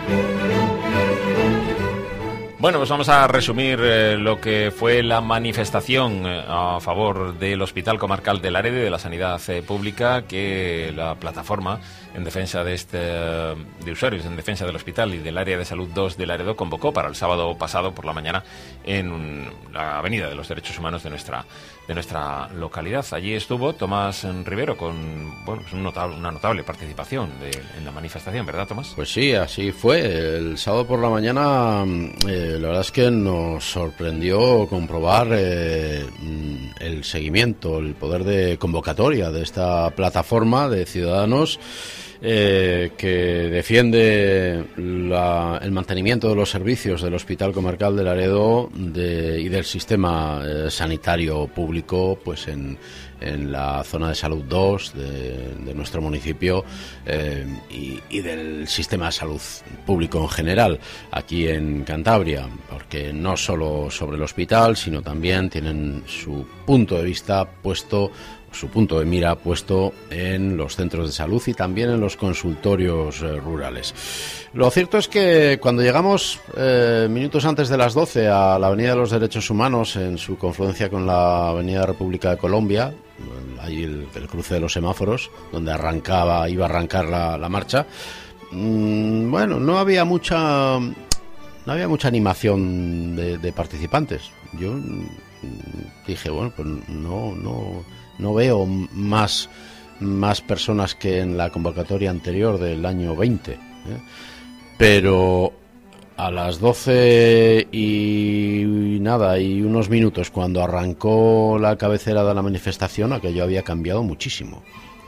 Bueno, pues vamos a resumir lo que fue la manifestación a favor del Hospital Comarcal de Laredo y de la sanidad pública, que la plataforma en defensa de usuarios en defensa del hospital y del área de salud 2 de Laredo convocó para el sábado pasado por la mañana en la Avenida de los Derechos Humanos de nuestra localidad. Allí estuvo Tomás Rivero con una notable participación en la manifestación, ¿verdad, Tomás? Pues sí, así fue. El sábado por la mañana la verdad es que nos sorprendió comprobar el seguimiento, el poder de convocatoria de esta plataforma de ciudadanos que defiende el mantenimiento de los servicios del Hospital Comarcal de Laredo y del sistema sanitario público, pues en la zona de salud 2 de nuestro municipio y del sistema de salud público en general aquí en Cantabria, porque no solo sobre el hospital, sino también tienen su punto de vista puesto, su punto de mira puesto en los centros de salud y también en los consultorios rurales. Lo cierto es que cuando llegamos minutos antes de las 12 a la Avenida de los Derechos Humanos, en su confluencia con la Avenida República de Colombia, ahí el cruce de los semáforos, donde iba a arrancar la marcha, bueno, no había mucha animación de participantes. Yo dije, bueno, pues no veo más personas que en la convocatoria anterior del año 20, pero a las 12 y unos minutos, cuando arrancó la cabecera de la manifestación, aquello había cambiado muchísimo.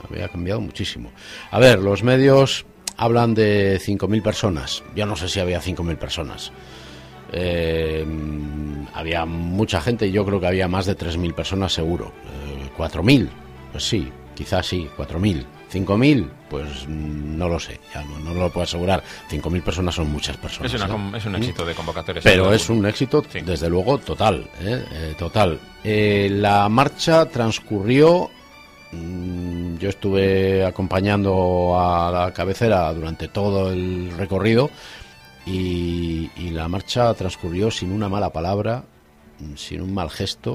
A ver, los medios hablan de 5.000 personas. Yo no sé si había 5.000 personas. Había mucha gente, yo creo que había más de 3.000 personas seguro. 4.000, pues sí, quizás sí, 4.000. 5.000, pues no lo sé, ya no lo puedo asegurar. 5.000 personas son muchas personas. Es un éxito de convocatoria. Pero es un éxito, sí, desde luego, total. Total. La marcha transcurrió. Yo estuve acompañando a la cabecera durante todo el recorrido y la marcha transcurrió sin una mala palabra, sin un mal gesto.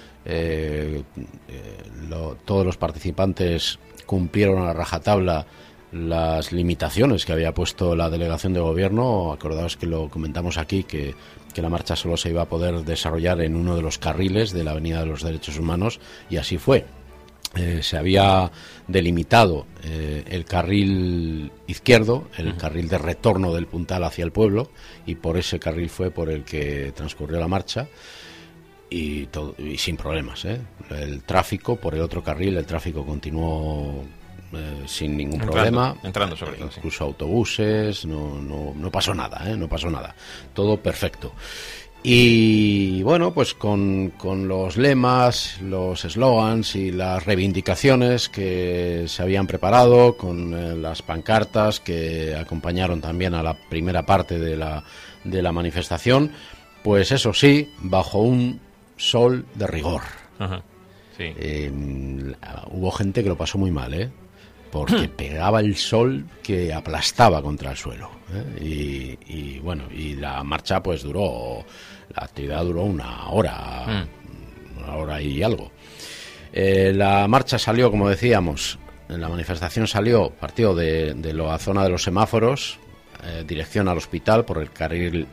Todos los participantes cumplieron a rajatabla las limitaciones que había puesto la delegación de gobierno. Acordaos que lo comentamos aquí, que la marcha solo se iba a poder desarrollar en uno de los carriles de la Avenida de los Derechos Humanos, y así fue. Se había delimitado el carril izquierdo, el carril de retorno del Puntal hacia el pueblo, y por ese carril fue por el que transcurrió la marcha. Y sin problemas, El tráfico, por el otro carril, el tráfico continuó sin ningún problema. Entrando sobre todo, incluso sí. Autobuses, no pasó nada, no pasó nada. Todo perfecto. Y bueno, pues con los lemas, los eslogans y las reivindicaciones que se habían preparado, con las pancartas que acompañaron también a la primera parte de la manifestación, pues eso sí, bajo un sol de rigor. Ajá, sí. Hubo gente que lo pasó muy mal, porque pegaba el sol que aplastaba contra el suelo, y bueno, y la marcha pues la actividad duró una hora y algo. La marcha salió, como decíamos, la manifestación partió de la zona de los semáforos, dirección al hospital por el carril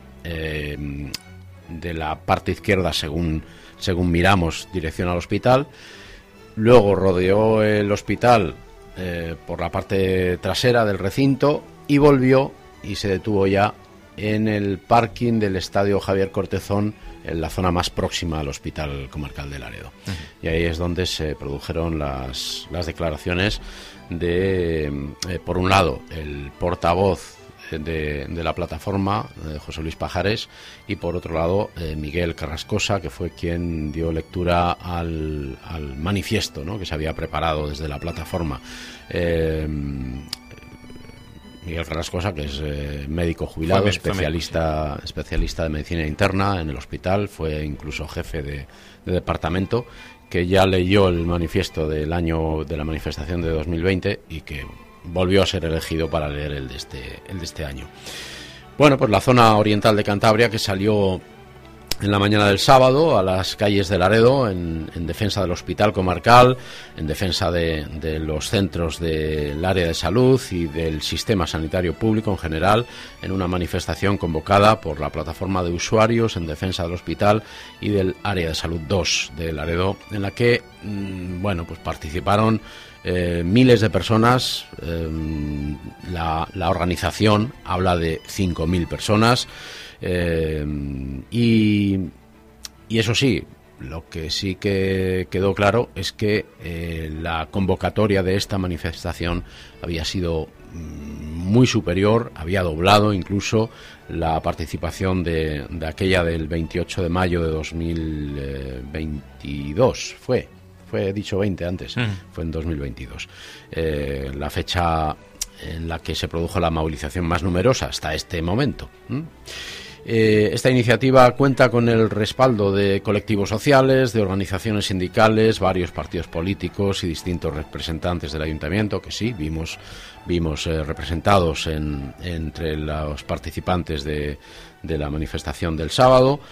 de la parte izquierda, según miramos, dirección al hospital. Luego rodeó el hospital por la parte trasera del recinto y volvió y se detuvo ya en el parking del Estadio Javier Cortezón, en la zona más próxima al Hospital Comarcal de Laredo. Y ahí es donde se produjeron las declaraciones de, por un lado, el portavoz de la plataforma, José Luis Pajares, y por otro lado Miguel Carrascosa, que fue quien dio lectura al manifiesto, ¿no?, que se había preparado desde la plataforma. Miguel Carrascosa, que es médico jubilado, especialista de medicina interna en el hospital, fue incluso jefe de departamento, que ya leyó el manifiesto del año de la manifestación de 2020 y que volvió a ser elegido para leer el de este año. Bueno, pues la zona oriental de Cantabria, que salió en la mañana del sábado a las calles de Laredo en defensa del hospital comarcal, en defensa de los centros del área de salud y del sistema sanitario público en general, en una manifestación convocada por la plataforma de usuarios en defensa del hospital y del área de salud 2 de Laredo, en la que bueno, pues participaron miles de personas. La organización habla de 5.000 personas. Y eso sí, lo que sí que quedó claro es que la convocatoria de esta manifestación había sido muy superior, había doblado incluso la participación de aquella del 28 de mayo de 2022. Fue dicho 20 antes, fue en 2022. La fecha en la que se produjo la movilización más numerosa hasta este momento. Esta iniciativa cuenta con el respaldo de colectivos sociales, de organizaciones sindicales, varios partidos políticos y distintos representantes del ayuntamiento, que sí, vimos representados entre los participantes de la manifestación del sábado.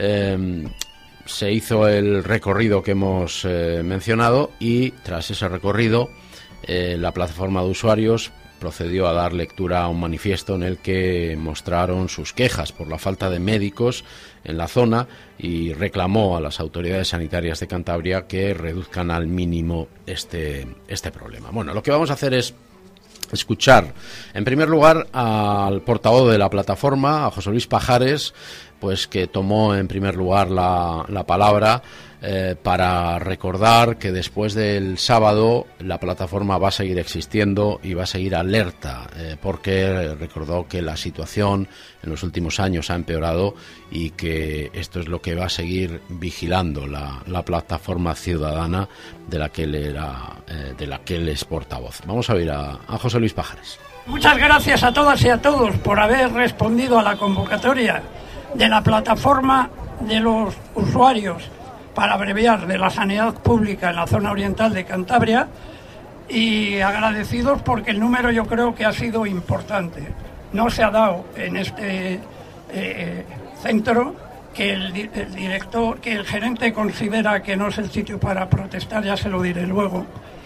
Se hizo el recorrido que hemos mencionado y tras ese recorrido la plataforma de usuarios procedió a dar lectura a un manifiesto en el que mostraron sus quejas por la falta de médicos en la zona y reclamó a las autoridades sanitarias de Cantabria que reduzcan al mínimo este problema. Bueno, lo que vamos a hacer es escuchar en primer lugar al portavoz de la plataforma, a José Luis Pajares, pues que tomó en primer lugar la palabra para recordar que después del sábado la plataforma va a seguir existiendo y va a seguir alerta, porque recordó que la situación en los últimos años ha empeorado y que esto es lo que va a seguir vigilando la plataforma ciudadana de la que él es portavoz. Vamos a oír a José Luis Pajares. Muchas gracias a todas y a todos por haber respondido a la convocatoria de la plataforma de los usuarios, para abreviar, de la sanidad pública en la zona oriental de Cantabria, y agradecidos porque el número yo creo que ha sido importante. No se ha dado en este centro que el director, que el gerente considera que no es el sitio para protestar, ya se lo diré luego.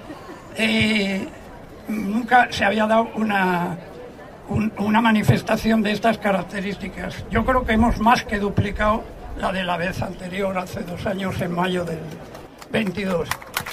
Nunca se había dado una manifestación de estas características. Yo creo que hemos más que duplicado la de la vez anterior, hace 2 años, en mayo del 22.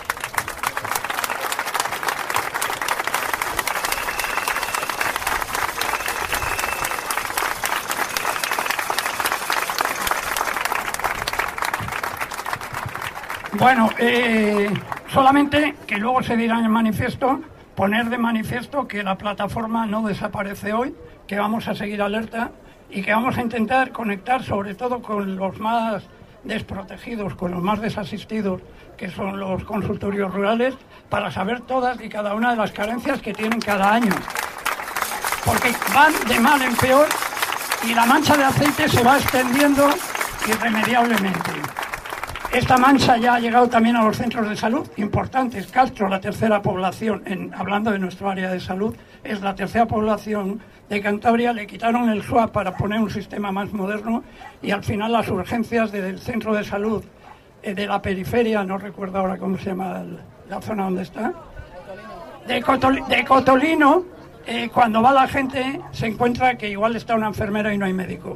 Bueno, solamente que luego se dirá en el manifiesto, poner de manifiesto que la plataforma no desaparece hoy, que vamos a seguir alerta y que vamos a intentar conectar sobre todo con los más desprotegidos, con los más desasistidos, que son los consultorios rurales, para saber todas y cada una de las carencias que tienen cada año. Porque van de mal en peor y la mancha de aceite se va extendiendo irremediablemente. Esta mancha ya ha llegado también a los centros de salud importantes. Castro, la tercera población, hablando de nuestro área de salud, es la tercera población de Cantabria. Le quitaron el SWAP para poner un sistema más moderno y al final las urgencias del centro de salud de la periferia, no recuerdo ahora cómo se llama la zona donde está, de Cotolino, cuando va la gente se encuentra que igual está una enfermera y no hay médico.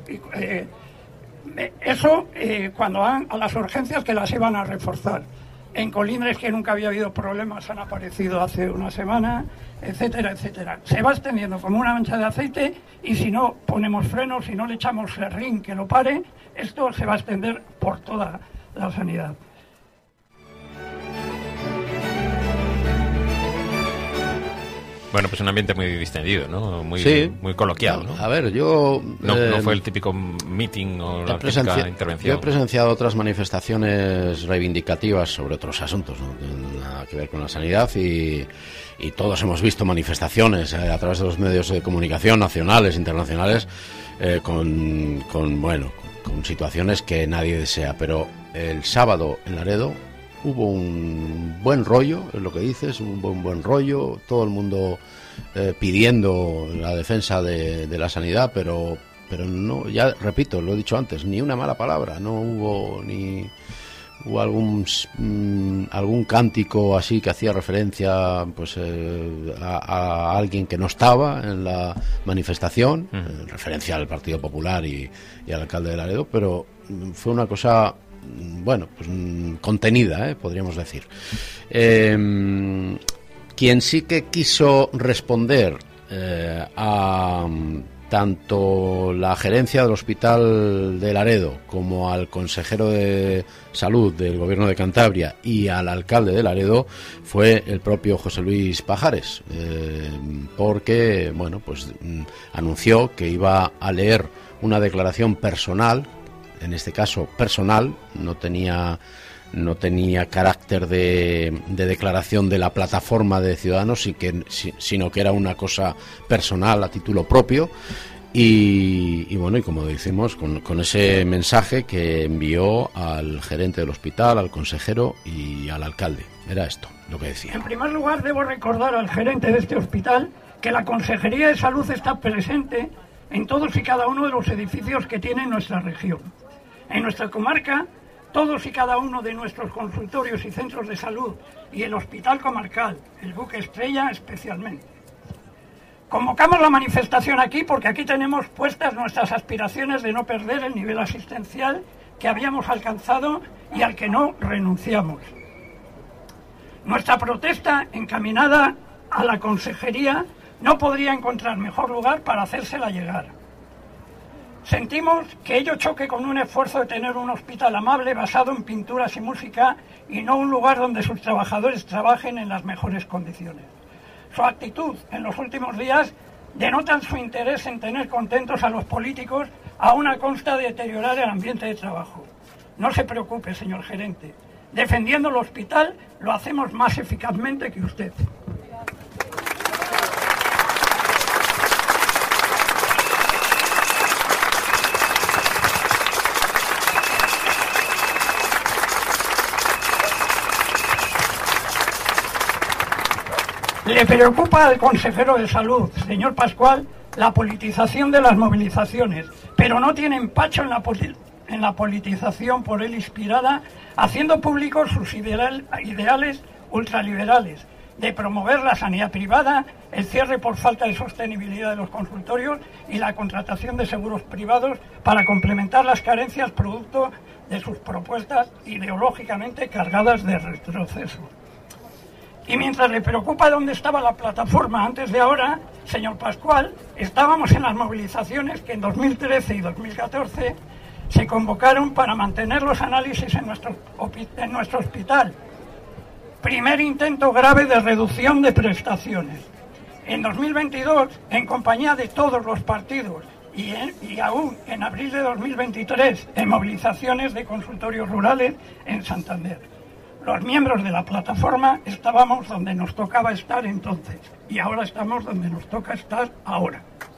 Eso cuando van a las urgencias, que las iban a reforzar. En Colindres, que nunca había habido problemas, han aparecido hace una semana, etcétera, etcétera. Se va extendiendo como una mancha de aceite y si no ponemos frenos, si no le echamos serrín que lo pare, esto se va a extender por toda la sanidad. Bueno, pues un ambiente muy distendido, ¿no? Sí. Muy coloquial, ¿no? A ver, yo... No fue el típico meeting o la típica intervención. Yo he presenciado otras manifestaciones reivindicativas sobre otros asuntos, no tienen nada que ver con la sanidad, y todos hemos visto manifestaciones a través de los medios de comunicación nacionales, internacionales, con situaciones que nadie desea. Pero el sábado en Laredo hubo un buen rollo, es lo que dices, un buen rollo, todo el mundo pidiendo la defensa de la sanidad, pero pero no, ya repito, lo he dicho antes, ni una mala palabra, no hubo hubo algún cántico así que hacía referencia pues a alguien que no estaba en la manifestación, en referencia al Partido Popular y al alcalde de Laredo, pero fue una cosa, bueno, pues contenida, podríamos decir. Quien sí que quiso responder a tanto la gerencia del Hospital de Laredo como al consejero de Salud del Gobierno de Cantabria y al alcalde de Laredo fue el propio José Luis Pajares, porque, bueno, pues anunció que iba a leer una declaración personal, en este caso personal, no tenía carácter de declaración de la plataforma de Ciudadanos, sino que era una cosa personal a título propio y bueno, y como decimos, con ese mensaje que envió al gerente del hospital, al consejero y al alcalde. Era esto lo que decía. En primer lugar, debo recordar al gerente de este hospital que la Consejería de Salud está presente en todos y cada uno de los edificios que tiene nuestra región. En nuestra comarca, todos y cada uno de nuestros consultorios y centros de salud y el hospital comarcal, el buque estrella especialmente. Convocamos la manifestación aquí porque aquí tenemos puestas nuestras aspiraciones de no perder el nivel asistencial que habíamos alcanzado y al que no renunciamos. Nuestra protesta encaminada a la consejería no podría encontrar mejor lugar para hacérsela llegar. Sentimos que ello choque con un esfuerzo de tener un hospital amable basado en pinturas y música y no un lugar donde sus trabajadores trabajen en las mejores condiciones. Su actitud en los últimos días denota su interés en tener contentos a los políticos a una costa de deteriorar el ambiente de trabajo. No se preocupe, señor gerente. Defendiendo el hospital lo hacemos más eficazmente que usted. Le preocupa al consejero de Salud, señor Pascual, la politización de las movilizaciones, pero no tiene empacho en la politización por él inspirada, haciendo públicos sus ideales ultraliberales, de promover la sanidad privada, el cierre por falta de sostenibilidad de los consultorios y la contratación de seguros privados para complementar las carencias producto de sus propuestas ideológicamente cargadas de retroceso. Y mientras le preocupa dónde estaba la plataforma antes de ahora, señor Pascual, estábamos en las movilizaciones que en 2013 y 2014 se convocaron para mantener los análisis en nuestro hospital. Primer intento grave de reducción de prestaciones. En 2022, en compañía de todos los partidos y aún en abril de 2023, en movilizaciones de consultorios rurales en Santander. Los miembros de la plataforma estábamos donde nos tocaba estar entonces y ahora estamos donde nos toca estar ahora.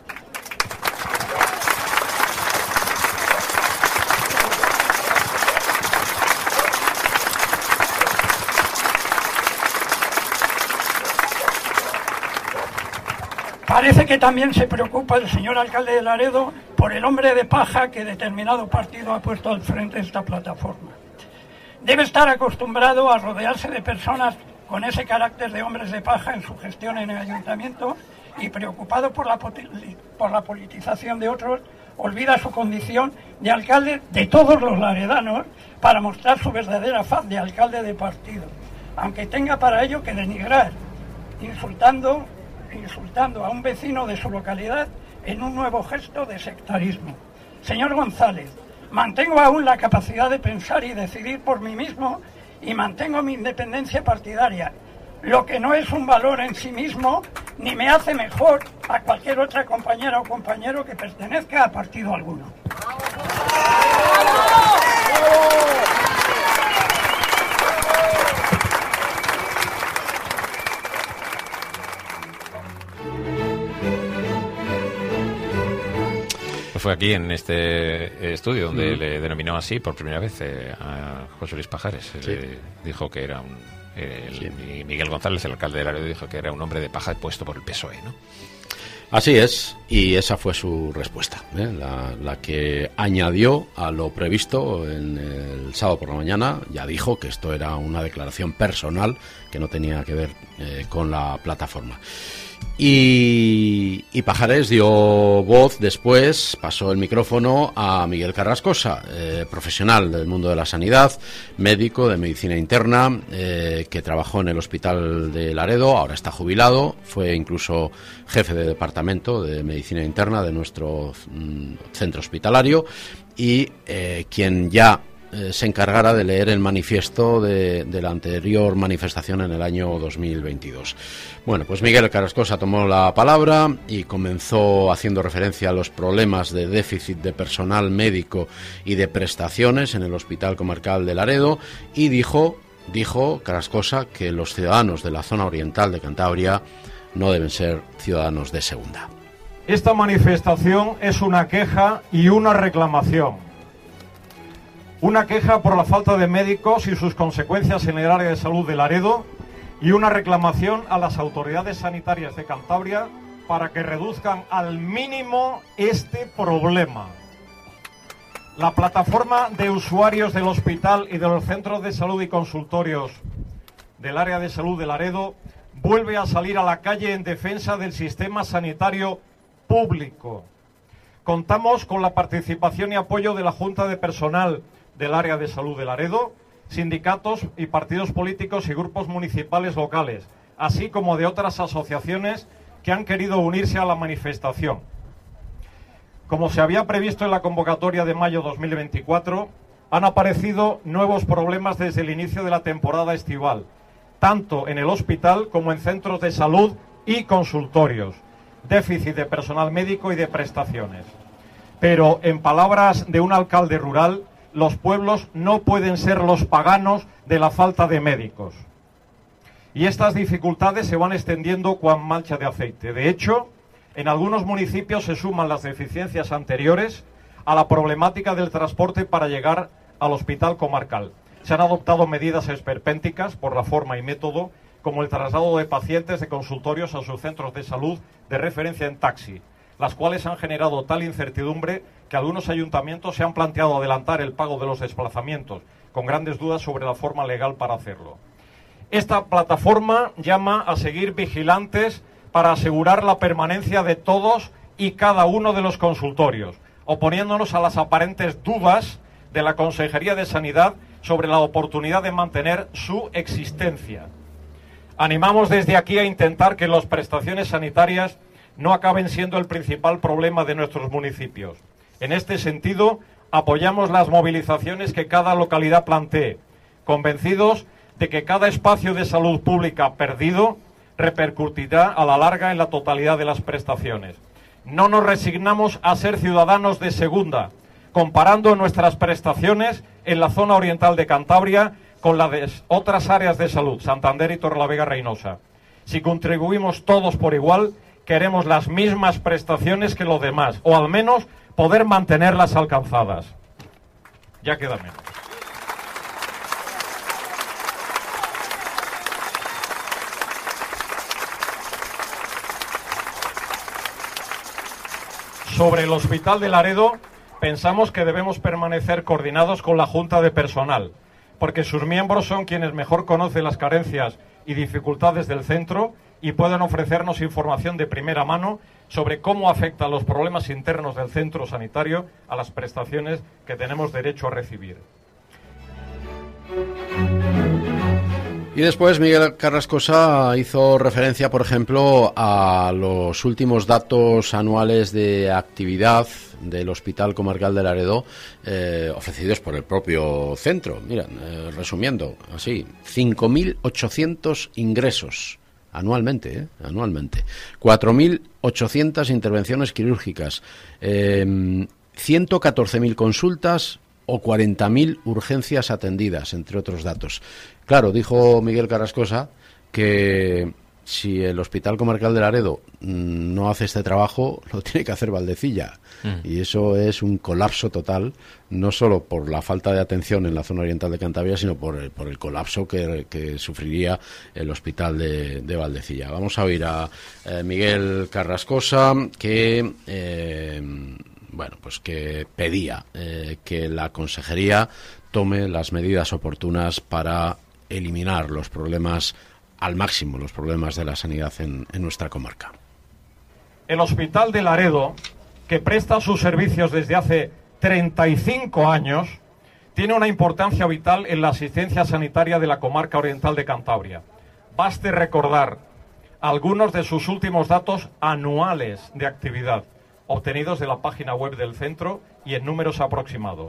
Parece que también se preocupa el señor alcalde de Laredo por el hombre de paja que determinado partido ha puesto al frente de esta plataforma. Debe estar acostumbrado a rodearse de personas con ese carácter de hombres de paja en su gestión en el ayuntamiento y preocupado por la politización de otros, olvida su condición de alcalde de todos los laredanos para mostrar su verdadera faz de alcalde de partido, aunque tenga para ello que denigrar, insultando a un vecino de su localidad en un nuevo gesto de sectarismo. Señor González, mantengo aún la capacidad de pensar y decidir por mí mismo y mantengo mi independencia partidaria, lo que no es un valor en sí mismo ni me hace mejor a cualquier otra compañera o compañero que pertenezca a partido alguno. Fue aquí en este estudio donde le denominó así por primera vez a José Luis Pajares. Sí. Dijo que era Miguel González, el alcalde de Laredo, dijo que era un hombre de paja puesto por el PSOE, ¿no? Así es, y esa fue su respuesta, la que añadió a lo previsto en el sábado por la mañana. Ya dijo que esto era una declaración personal que no tenía que ver con la plataforma. Y Pajares dio voz después, pasó el micrófono a Miguel Carrascosa, profesional del mundo de la sanidad, médico de medicina interna, que trabajó en el hospital de Laredo, ahora está jubilado, fue incluso jefe de departamento de medicina interna de nuestro centro hospitalario y quien ya se encargara de leer el manifiesto de la anterior manifestación en el año 2022. Bueno, pues Miguel Carrascosa tomó la palabra y comenzó haciendo referencia a los problemas de déficit de personal médico y de prestaciones en el Hospital Comarcal de Laredo y dijo Carrascosa que los ciudadanos de la zona oriental de Cantabria no deben ser ciudadanos de segunda. Esta manifestación es una queja y una reclamación. Una queja por la falta de médicos y sus consecuencias en el área de salud de Laredo y una reclamación a las autoridades sanitarias de Cantabria para que reduzcan al mínimo este problema. La plataforma de usuarios del hospital y de los centros de salud y consultorios del área de salud de Laredo vuelve a salir a la calle en defensa del sistema sanitario público. Contamos con la participación y apoyo de la Junta de Personal del área de salud de Laredo, sindicatos y partidos políticos y grupos municipales locales, así como de otras asociaciones que han querido unirse a la manifestación. Como se había previsto en la convocatoria de mayo 2024, han aparecido nuevos problemas desde el inicio de la temporada estival, tanto en el hospital como en centros de salud y consultorios, déficit de personal médico y de prestaciones. Pero, en palabras de un alcalde rural, los pueblos no pueden ser los paganos de la falta de médicos. Y estas dificultades se van extendiendo cual mancha de aceite. De hecho, en algunos municipios se suman las deficiencias anteriores a la problemática del transporte para llegar al hospital comarcal. Se han adoptado medidas esperpénticas por la forma y método, como el traslado de pacientes de consultorios a sus centros de salud de referencia en taxi, las cuales han generado tal incertidumbre que algunos ayuntamientos se han planteado adelantar el pago de los desplazamientos, con grandes dudas sobre la forma legal para hacerlo. Esta plataforma llama a seguir vigilantes para asegurar la permanencia de todos y cada uno de los consultorios, oponiéndonos a las aparentes dudas de la Consejería de Sanidad sobre la oportunidad de mantener su existencia. Animamos desde aquí a intentar que las prestaciones sanitarias no acaben siendo el principal problema de nuestros municipios. En este sentido, apoyamos las movilizaciones que cada localidad plantee, convencidos de que cada espacio de salud pública perdido repercutirá a la larga en la totalidad de las prestaciones. No nos resignamos a ser ciudadanos de segunda, comparando nuestras prestaciones en la zona oriental de Cantabria con las de otras áreas de salud, Santander y Torrelavega-Reinosa. Si contribuimos todos por igual, queremos las mismas prestaciones que los demás, o al menos poder mantenerlas alcanzadas. Ya queda menos. Sobre el Hospital de Laredo, pensamos que debemos permanecer coordinados con la Junta de Personal, porque sus miembros son quienes mejor conocen las carencias y dificultades del centro y pueden ofrecernos información de primera mano sobre cómo afectan los problemas internos del centro sanitario a las prestaciones que tenemos derecho a recibir. Y después Miguel Carrascosa hizo referencia, por ejemplo, a los últimos datos anuales de actividad del Hospital Comarcal de Laredo ofrecidos por el propio centro. Miren, resumiendo, así, 5.800 ingresos anualmente, anualmente. 4.800 intervenciones quirúrgicas, 114.000 consultas o 40.000 urgencias atendidas, entre otros datos. Claro, dijo Miguel Carrascosa que si el Hospital Comarcal de Laredo no hace este trabajo, lo tiene que hacer Valdecilla. Y eso es un colapso total, no solo por la falta de atención en la zona oriental de Cantabria, sino por el colapso que sufriría el Hospital de Valdecilla. Vamos a oír a Miguel Carrascosa, que pues que pedía que la Consejería tome las medidas oportunas para eliminar los problemas al máximo, los problemas de la sanidad en nuestra comarca. El Hospital de Laredo, que presta sus servicios desde hace 35 años, tiene una importancia vital en la asistencia sanitaria de la comarca oriental de Cantabria. Baste recordar algunos de sus últimos datos anuales de actividad, obtenidos de la página web del centro y en números aproximados.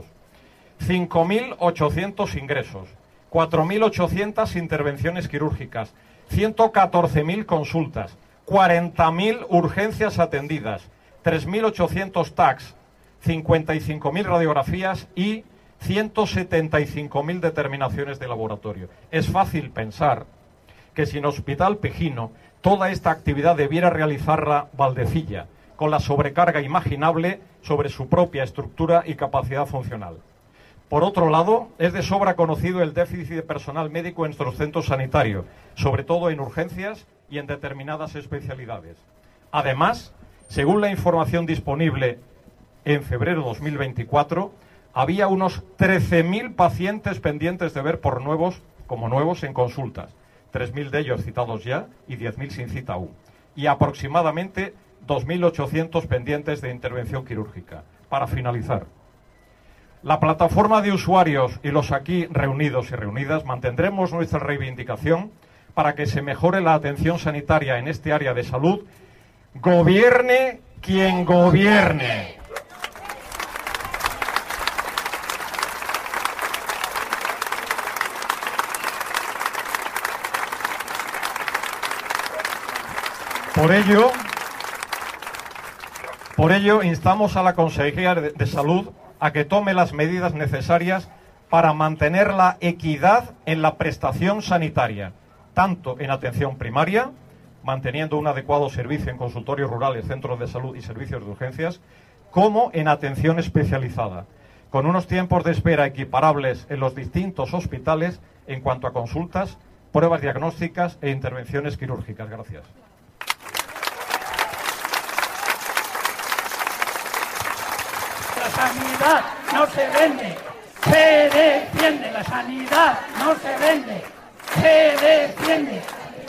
5.800 ingresos, 4.800 intervenciones quirúrgicas, 114.000 consultas, 40.000 urgencias atendidas, 3.800 TACs, 55.000 radiografías y 175.000 determinaciones de laboratorio. Es fácil pensar que sin Hospital Pejino toda esta actividad debiera realizarla Valdecilla, con la sobrecarga imaginable sobre su propia estructura y capacidad funcional. Por otro lado, es de sobra conocido el déficit de personal médico en nuestros centros sanitarios, sobre todo en urgencias y en determinadas especialidades. Además, según la información disponible en febrero de 2024, había unos 13.000 pacientes pendientes de ver como nuevos en consultas, 3.000 de ellos citados ya y 10.000 sin cita aún, y aproximadamente 2.800 pendientes de intervención quirúrgica. Para finalizar, la plataforma de usuarios y los aquí reunidos y reunidas mantendremos nuestra reivindicación para que se mejore la atención sanitaria en este área de salud, gobierne quien gobierne. Por ello, instamos a la Consejería de Salud a que tome las medidas necesarias para mantener la equidad en la prestación sanitaria, tanto en atención primaria, manteniendo un adecuado servicio en consultorios rurales, centros de salud y servicios de urgencias, como en atención especializada, con unos tiempos de espera equiparables en los distintos hospitales en cuanto a consultas, pruebas diagnósticas e intervenciones quirúrgicas. Gracias. La sanidad no se vende, se defiende. La sanidad no se vende, se defiende.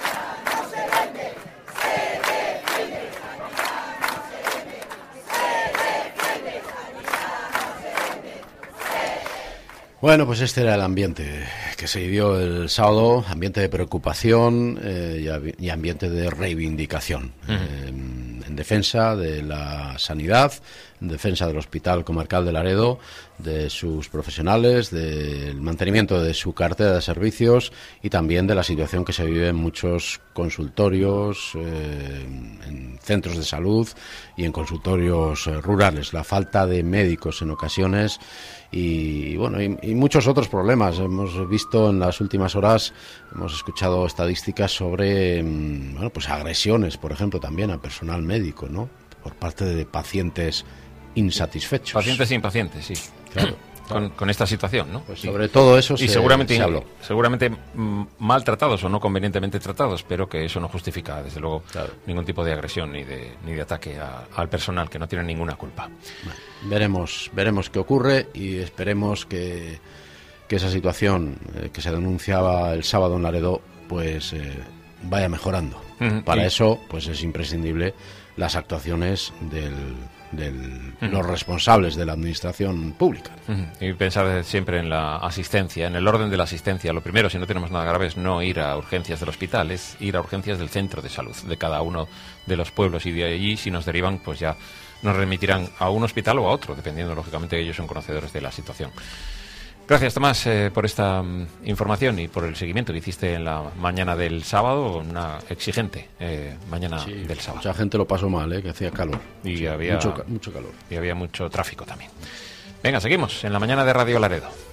Bueno, pues este era el ambiente que se vivió el sábado, ambiente de preocupación y ambiente de reivindicación. En defensa de la sanidad, en defensa del Hospital Comarcal de Laredo, de sus profesionales, del mantenimiento de su cartera de servicios y también de la situación que se vive en muchos consultorios, en centros de salud y en consultorios rurales. La falta de médicos en ocasiones y muchos otros problemas. Hemos visto en las últimas horas, hemos escuchado estadísticas sobre agresiones, por ejemplo, también a personal médico, ¿no?, por parte de pacientes insatisfechos. Pacientes impacientes, sí. Claro. Con esta situación, ¿no? Pues sobre todo eso se habló. Seguramente maltratados o no convenientemente tratados, pero que eso no justifica, desde luego, ningún tipo de agresión ni de ataque al personal, que no tiene ninguna culpa. Bueno, veremos qué ocurre y esperemos que esa situación que se denunciaba el sábado en Laredo pues vaya mejorando. Para eso pues es imprescindible las actuaciones de los responsables de la administración pública. Y pensar siempre en la asistencia, en el orden de la asistencia. Lo primero, si no tenemos nada grave, es no ir a urgencias del hospital, es ir a urgencias del centro de salud de cada uno de los pueblos, y de allí, si nos derivan, pues ya nos remitirán a un hospital o a otro, dependiendo, lógicamente, que ellos son conocedores de la situación. Gracias, Tomás, por esta información y por el seguimiento que hiciste en la mañana del sábado, una exigente mañana del sábado. Mucha gente lo pasó mal, que hacía calor. Y había mucho calor. Y había mucho tráfico también. Venga, seguimos en la mañana de Radio Laredo.